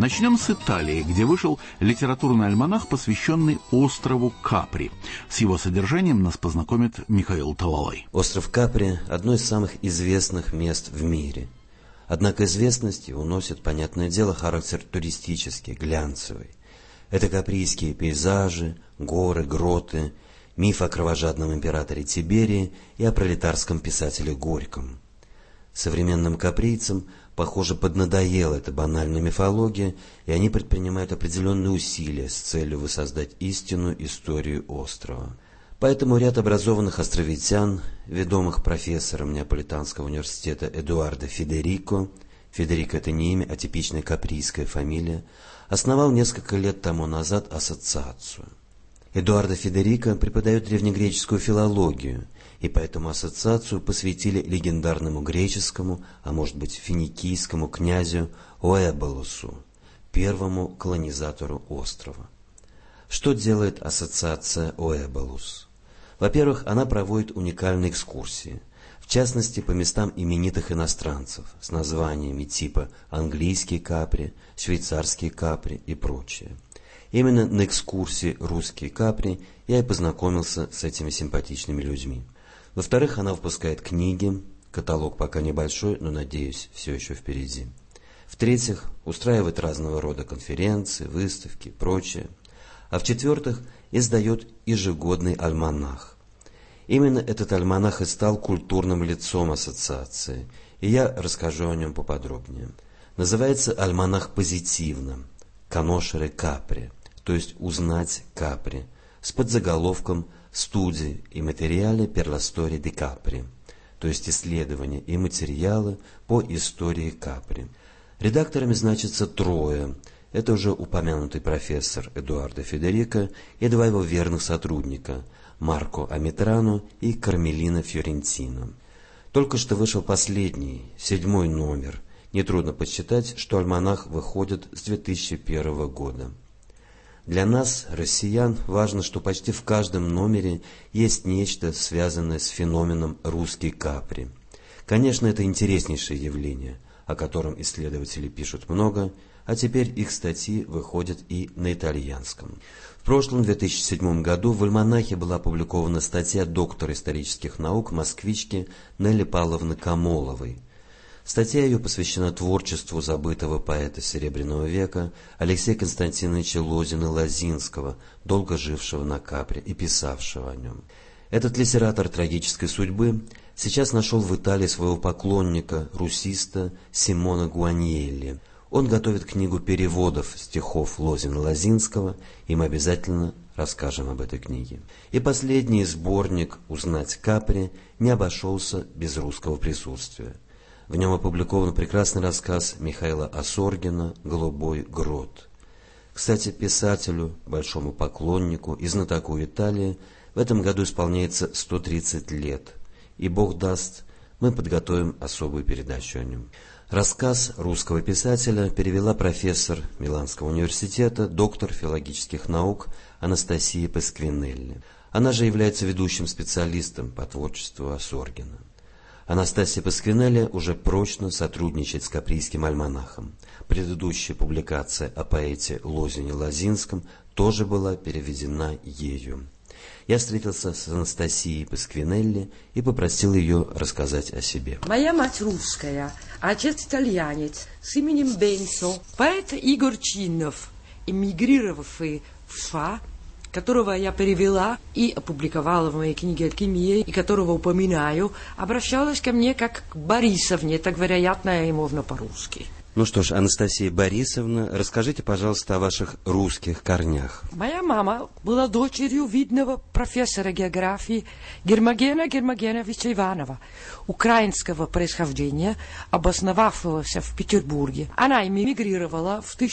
Начнем с Италии, где вышел литературный альманах, посвященный острову Капри. С его содержанием нас познакомит Михаил Талалай. Остров Капри – одно из самых известных мест в мире. Однако известность его носит, понятное дело, характер туристический, глянцевый. Это каприйские пейзажи, горы, гроты, миф о кровожадном императоре Тиберии и о пролетарском писателе Горьком. Современным каприйцам, похоже, поднадоела эта банальная мифология, и они предпринимают определенные усилия с целью воссоздать истинную историю острова. Поэтому ряд образованных островитян, ведомых профессором Неаполитанского университета Эдуардо Федерико — Федерико — это не имя, а типичная каприйская фамилия — основал несколько лет тому назад ассоциацию. Эдуардо Федерико преподает древнегреческую филологию, и поэтому ассоциацию посвятили легендарному греческому, а может быть финикийскому князю Оэболусу, первому колонизатору острова. Что делает ассоциация Оэболус? Во-первых, она проводит уникальные экскурсии, в частности по местам именитых иностранцев с названиями типа английский Капри, швейцарский Капри и прочее. Именно на экскурсии «Русский Капри» я и познакомился с этими симпатичными людьми. Во-вторых, она выпускает книги, каталог пока небольшой, но, надеюсь, все еще впереди. В-третьих, устраивает разного рода конференции, выставки и прочее. А в-четвертых, издает ежегодный альманах. Именно этот альманах и стал культурным лицом ассоциации, и я расскажу о нем поподробнее. Называется альманах позитивно «Conoscere Capri», то есть «Узнать Капри», с подзаголовком «Студии и материалы per la storia di Capri», то есть исследования и материалы по истории Капри. Редакторами значится трое. Это уже упомянутый профессор Эдуардо Федерико и два его верных сотрудника Марко Амитрано и Кармелина Фьорентино. Только что вышел последний, 7-й номер. Нетрудно подсчитать, что альманах выходит с 2001 года. Для нас, россиян, важно, что почти в каждом номере есть нечто, связанное с феноменом «Русский Капри». Конечно, это интереснейшее явление, о котором исследователи пишут много, а теперь их статьи выходят и на итальянском. В прошлом 2007 году в альманахе была опубликована статья доктора исторических наук, москвички Нелли Павловны Камоловой. Статья ее посвящена творчеству забытого поэта Серебряного века Алексея Константиновича Лозина-Лозинского, долго жившего на Капри и писавшего о нем. Этот литератор трагической судьбы сейчас нашел в Италии своего поклонника, русиста Симона Гуаньелли. Он готовит книгу переводов стихов Лозина-Лозинского, и мы обязательно расскажем об этой книге. И последний сборник «Узнать Капри» не обошелся без русского присутствия. В нем опубликован прекрасный рассказ Михаила Осоргина «Голубой грот». Кстати, писателю, большому поклоннику и знатоку Италии в этом году исполняется 130 лет. И Бог даст, мы подготовим особую передачу о нем. Рассказ русского писателя перевела профессор Миланского университета, доктор филологических наук Анастасия Пасквинелли. Она же является ведущим специалистом по творчеству Осоргина. Анастасия Пасквинелли уже прочно сотрудничает с Каприйским альманахом. Предыдущая публикация о поэте Лозине-Лозинском тоже была переведена ею. Я встретился с Анастасией Пасквинелли и попросил ее рассказать о себе. Моя мать русская, отец итальянец с именем Бенцо, поэт Игорь Чинов, эмигрировавший в США, которого я перевела и опубликовала в моей книге «Алхимия», и которого упоминаю, обращалась ко мне как к Борисовне, так, вероятно, и можно по-русски. Ну что ж, Анастасия Борисовна, расскажите, пожалуйста, о ваших русских корнях. Моя мама была дочерью видного профессора географии Гермогена Гермогеновича Иванова, украинского происхождения, обосновавшегося в Петербурге. Она эмигрировала в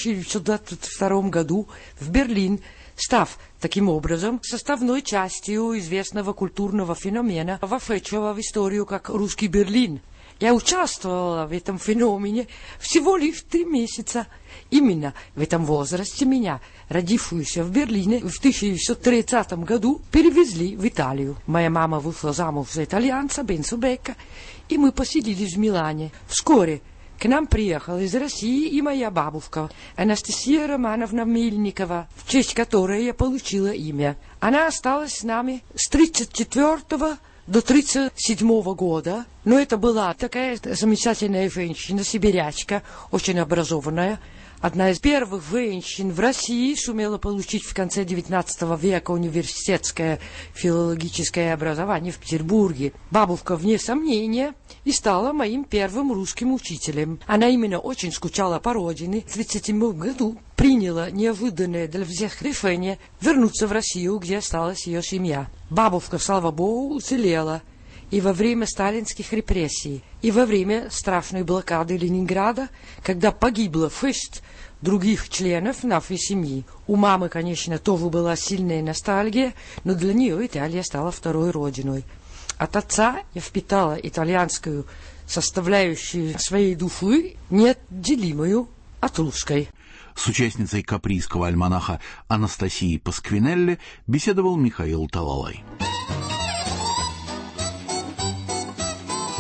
1922 году в Берлин, став таким образом составной частью известного культурного феномена, вошедшего в историю как «Русский Берлин». Я участвовала в этом феномене всего лишь 3 месяца. Именно в этом возрасте меня, родившуюся в Берлине, в 1930 году перевезли в Италию. Моя мама вышла замуж за итальянца Бенцо Бекка, и мы поселились в Милане. Вскоре К нам приехала из России и моя бабушка, Анастасия Романовна Мельникова, в честь которой я получила имя. Она осталась с нами с 1934 до 1937 года. Но это была такая замечательная женщина, сибирячка, очень образованная. Одна из первых женщин в России сумела получить в конце XIX века университетское филологическое образование в Петербурге. Бабушка, вне сомнения, и стала моим первым русским учителем. Она именно очень скучала по родине. В 1937 году приняла неожиданное для всех решение вернуться в Россию, где осталась ее семья. Бабушка, слава богу, уцелела и во время сталинских репрессий, и во время страшной блокады Ленинграда, когда погибло 6 других членов нашей семьи. У мамы, конечно, тоже была сильная ностальгия, но для нее Италия стала второй родиной. От отца я впитала итальянскую составляющую своей души, неотделимую от русской. С участницей каприйского альманаха Анастасией Пасквинелли беседовал Михаил Талалай.